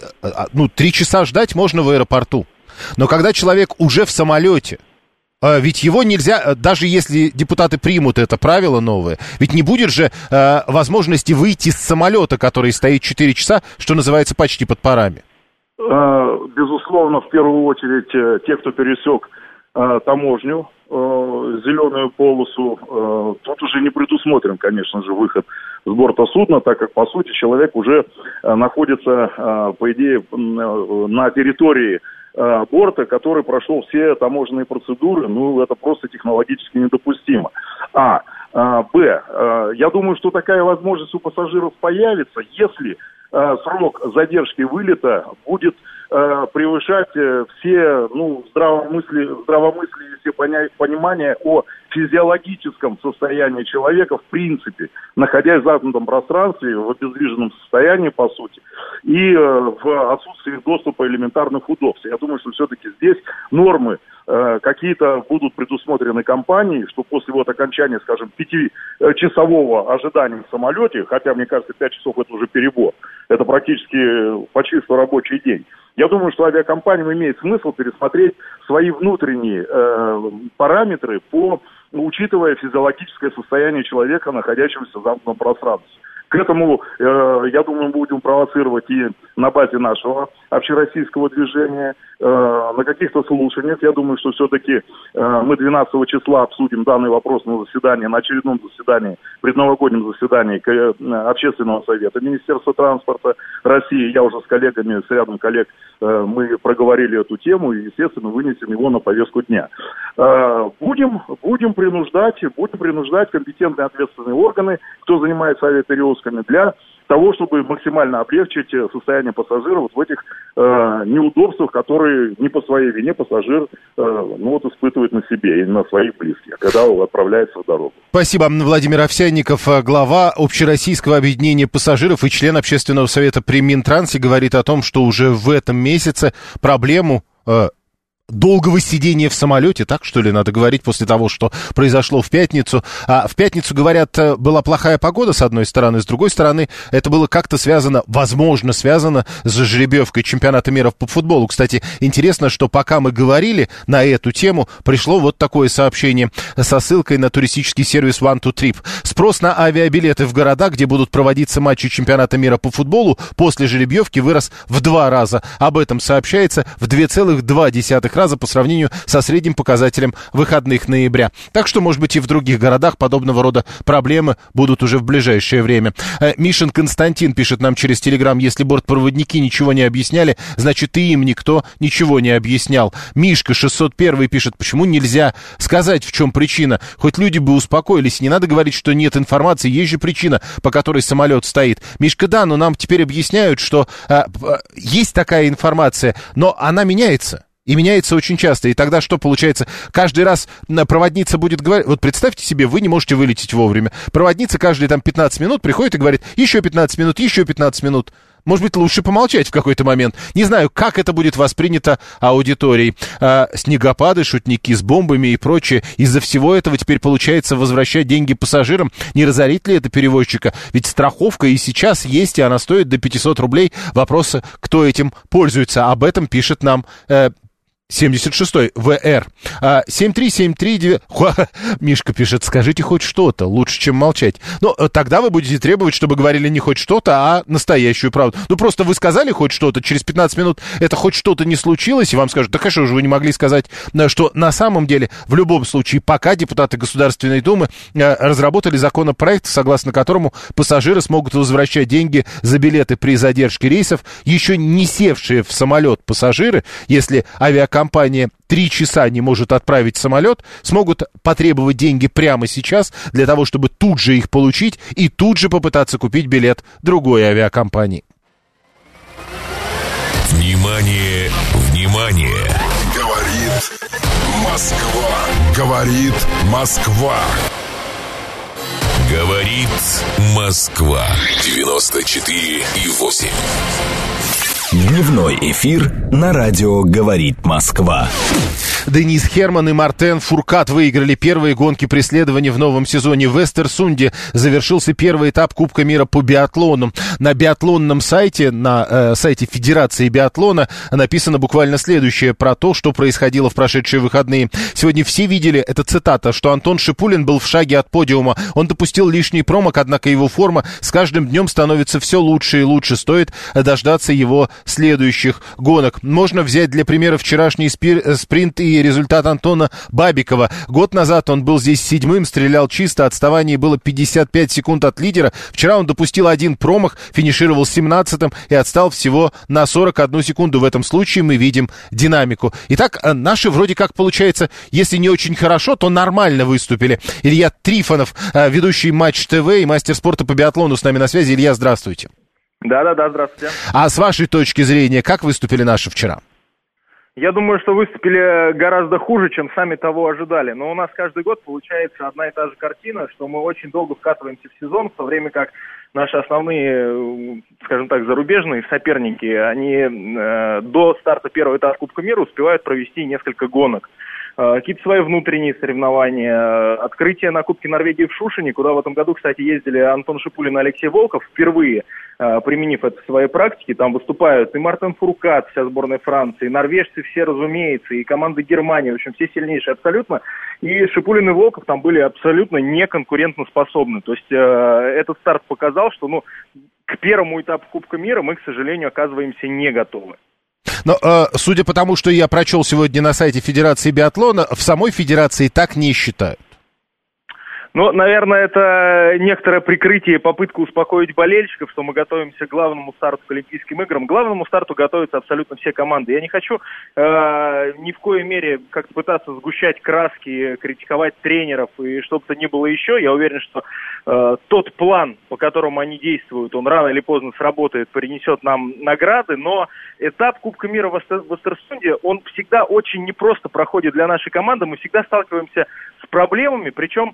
3 часа ждать можно в аэропорту, но когда человек уже в самолете, ведь его нельзя, даже если депутаты примут это правило новое, ведь не будет же возможности выйти с самолета, который стоит 4 часа, что называется, почти под парами. Безусловно, в первую очередь, те, кто пересек таможню, зеленую полосу, тут уже не предусмотрен, конечно же, выход с борта судна, так как, по сути, человек уже находится, по идее, на территории борта, который прошел все таможенные процедуры, это просто технологически недопустимо. Б, я думаю, что такая возможность у пассажиров появится, если срок задержки вылета будет превышать все здравомыслие, все понимания о физиологическом состоянии человека в принципе, находясь в замкнутом пространстве, в обездвиженном состоянии, по сути, и в отсутствии доступа элементарных удобств. Я думаю, что все-таки здесь нормы какие-то будут предусмотрены компанией, что после окончания, скажем, 5-часового ожидания в самолете, хотя, мне кажется, 5 часов это уже перебор, это практически почти что рабочий день. Я думаю, что авиакомпаниям имеет смысл пересмотреть свои внутренние параметры, учитывая физиологическое состояние человека, находящегося в замкнутом пространстве. К этому, я думаю, мы будем провоцировать и на базе нашего общероссийского движения, на каких-то слушаниях. Я думаю, что все-таки мы 12 числа обсудим данный вопрос на заседании, на очередном заседании, предновогоднем заседании Общественного совета Министерства транспорта России. Я уже с коллегами, с рядом коллег, мы проговорили эту тему и, естественно, вынесем его на повестку дня. Будем принуждать компетентные ответственные органы, кто занимается авиаперевозками, для того, чтобы максимально облегчить состояние пассажиров в этих неудобствах, которые не по своей вине пассажир испытывает на себе и на своих близких, когда он отправляется в дорогу. Спасибо. Владимир Овсянников, глава Общероссийского объединения пассажиров и член Общественного совета при Минтрансе, говорит о том, что уже в этом месяце проблему долгого сидения в самолете, так что ли надо говорить, после того, что произошло в пятницу. А в пятницу, говорят, была плохая погода, с одной стороны, с другой стороны, это было как-то связано, возможно, связано с жеребьевкой чемпионата мира по футболу. Кстати, интересно, что пока мы говорили на эту тему, пришло вот такое сообщение со ссылкой на туристический сервис One2Trip. Спрос на авиабилеты в города, где будут проводиться матчи чемпионата мира по футболу, после жеребьевки вырос в 2 раза. Об этом сообщается в 2,2 раза по сравнению со средним показателем выходных ноября. Так что, может быть, и в других городах подобного рода проблемы будут уже в ближайшее время. Мишин Константин пишет нам через Телеграм: если бортпроводники ничего не объясняли, значит, и им никто ничего не объяснял. Мишка 601 пишет: почему нельзя сказать, в чем причина? Хоть люди бы успокоились, не надо говорить, что нет информации, есть же причина, по которой самолет стоит. Мишка, да, но нам теперь объясняют, что есть такая информация, но она меняется. И меняется очень часто. И тогда что получается? Каждый раз проводница будет говорить... Вот представьте себе, вы не можете вылететь вовремя. Проводница каждые 15 минут приходит и говорит: еще 15 минут, еще 15 минут. может быть, лучше помолчать в какой-то момент. Не знаю, как это будет воспринято аудиторией. Снегопады, шутники с бомбами и прочее. Из-за всего этого теперь получается возвращать деньги пассажирам. Не разорит ли это перевозчика? Ведь страховка и сейчас есть, и она стоит до 500 рублей. Вопрос, кто этим пользуется. Об этом пишет нам 76-й ВР. 73739... Мишка пишет, скажите хоть что-то, лучше, чем молчать. Но тогда вы будете требовать, чтобы говорили не хоть что-то, а настоящую правду. Ну, просто вы сказали хоть что-то, через 15 минут это хоть что-то не случилось, и вам скажут, да хорошо же вы не могли сказать, что на самом деле, в любом случае, пока депутаты Государственной Думы разработали законопроект, согласно которому пассажиры смогут возвращать деньги за билеты при задержке рейсов, еще не севшие в самолет пассажиры, если авиакомпания 3 часа не может отправить самолет, смогут потребовать деньги прямо сейчас для того, чтобы тут же их получить и тут же попытаться купить билет другой авиакомпании. Внимание, внимание! Говорит Москва. Говорит Москва. Говорит Москва. 94,8. Дневной эфир на радио «Говорит Москва». Денис Херман и Мартен Фуркат выиграли первые гонки преследования в новом сезоне. В Эстерсунде завершился первый этап Кубка мира по биатлону. На биатлонном сайте, на сайте Федерации биатлона, написано буквально следующее про то, что происходило в прошедшие выходные. Сегодня все видели, это цитата, что Антон Шипулин был в шаге от подиума. Он допустил лишний промах, однако его форма с каждым днем становится все лучше и лучше. Стоит дождаться его следующих гонок. Можно взять для примера вчерашний спринт и результат Антона Бабикова. Год назад он был здесь 7-м, стрелял чисто, отставание было 55 секунд от лидера. Вчера он допустил один промах, финишировал 17-м и отстал всего на 41 секунду. В этом случае мы видим динамику. Итак, наши вроде как получается, если не очень хорошо, то нормально выступили. Илья Трифонов, ведущий Матч ТВ и мастер спорта по биатлону, с нами на связи. Илья, здравствуйте. Да, здравствуйте. А с вашей точки зрения, как выступили наши вчера? Я думаю, что выступили гораздо хуже, чем сами того ожидали. Но у нас каждый год получается одна и та же картина, что мы очень долго вкатываемся в сезон, в то время как наши основные, скажем так, зарубежные соперники, они до старта первого этапа Кубка мира успевают провести несколько гонок. Какие-то свои внутренние соревнования, открытие на Кубке Норвегии в Шушине, куда в этом году, кстати, ездили Антон Шипулин и Алексей Волков, впервые применив это в своей практике. Там выступают и Мартен Фуркат, вся сборная Франции, и норвежцы все, разумеется, и команда Германии, в общем, все сильнейшие абсолютно. И Шипулин и Волков там были абсолютно неконкурентоспособны. То есть этот старт показал, что к первому этапу Кубка мира мы, к сожалению, оказываемся не готовы. Но, судя по тому, что я прочел сегодня на сайте Федерации биатлона, в самой Федерации так не считают. Ну, наверное, это некоторое прикрытие, попытка успокоить болельщиков, что мы готовимся к главному старту к Олимпийским играм. К главному старту готовятся абсолютно все команды. Я не хочу ни в коей мере как-то пытаться сгущать краски, критиковать тренеров и что бы то ни было еще. Я уверен, что тот план, по которому они действуют, он рано или поздно сработает, принесет нам награды. Но этап Кубка мира в Эстерсунде, он всегда очень непросто проходит для нашей команды. Мы всегда сталкиваемся с проблемами, причем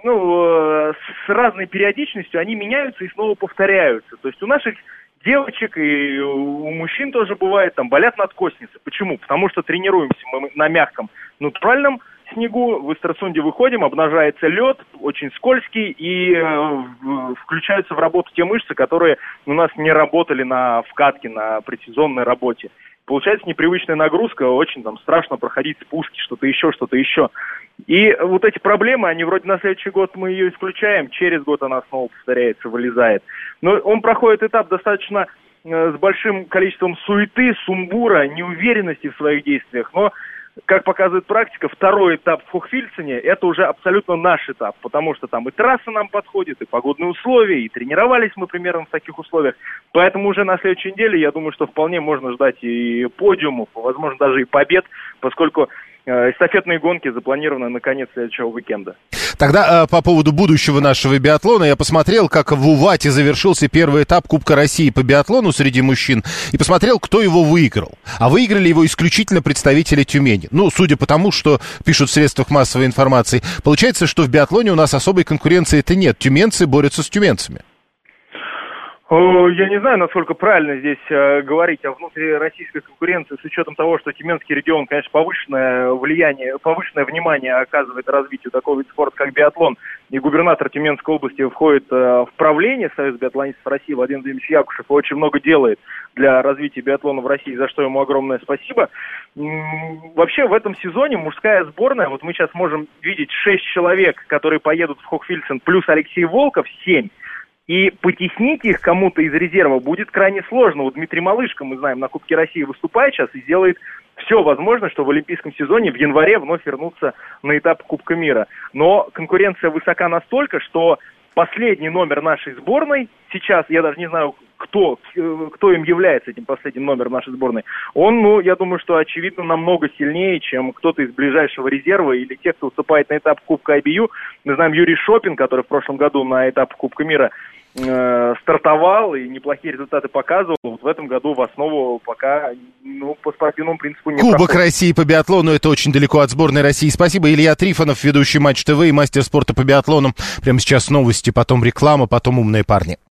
с разной периодичностью они меняются и снова повторяются. То есть у наших девочек и у мужчин тоже бывает, там болят надкостницы. Почему? Потому что тренируемся мы на мягком натуральном снегу, в Эстерсунде выходим, обнажается лед, очень скользкий, и включаются в работу те мышцы, которые у нас не работали на вкатке, на предсезонной работе. Получается непривычная нагрузка, очень там страшно проходить спуски, что-то еще. И вот эти проблемы, они вроде на следующий год мы ее исключаем, через год она снова повторяется, вылезает. Но он проходит этап достаточно с большим количеством суеты, сумбура, неуверенности в своих действиях, но, как показывает практика, второй этап в Хохфильцене – это уже абсолютно наш этап, потому что там и трасса нам подходит, и погодные условия, и тренировались мы примерно в таких условиях. Поэтому уже на следующей неделе, я думаю, что вполне можно ждать и подиумов, возможно, даже и побед, поскольку эстафетные гонки запланированы на конец следующего уикенда. Тогда по поводу будущего нашего биатлона я посмотрел, как в Увате завершился первый этап Кубка России по биатлону среди мужчин, и посмотрел, кто его выиграл. А выиграли его исключительно представители Тюмени. Ну, судя по тому, что пишут в средствах массовой информации, получается, что в биатлоне у нас особой конкуренции-то нет. Тюменцы борются с тюменцами. Я не знаю, насколько правильно здесь говорить о внутрироссийской конкуренции с учетом того, что Тюменский регион, конечно, повышенное внимание оказывает развитию такого вида спорта, как биатлон. И губернатор Тюменской области входит в правление Союза биатлонистов России, Владимир Владимирович Якушев, и очень много делает для развития биатлона в России, за что ему огромное спасибо. Вообще в этом сезоне мужская сборная, вот мы сейчас можем видеть 6 человек, которые поедут в Хохфильцен, плюс Алексей Волков, 7. И потеснить их кому-то из резерва будет крайне сложно. Вот Дмитрий Малышко, мы знаем, на Кубке России выступает сейчас и делает все возможное, чтобы в олимпийском сезоне в январе вновь вернуться на этап Кубка мира. Но конкуренция высока настолько, что последний номер нашей сборной, сейчас я даже не знаю, кто им является этим последним номером нашей сборной, он, я думаю, что очевидно намного сильнее, чем кто-то из ближайшего резерва или тех, кто выступает на этап Кубка IBU. Мы знаем Юрий Шопин, который в прошлом году на этап Кубка мира стартовал и неплохие результаты показывал. Вот в этом году в основу пока по спортивному принципу не Кубок проходит. России по биатлону — это очень далеко от сборной России. Спасибо. Илья Трифонов, ведущий Матч ТВ и мастер спорта по биатлону. Прямо сейчас новости, потом реклама, потом умные парни.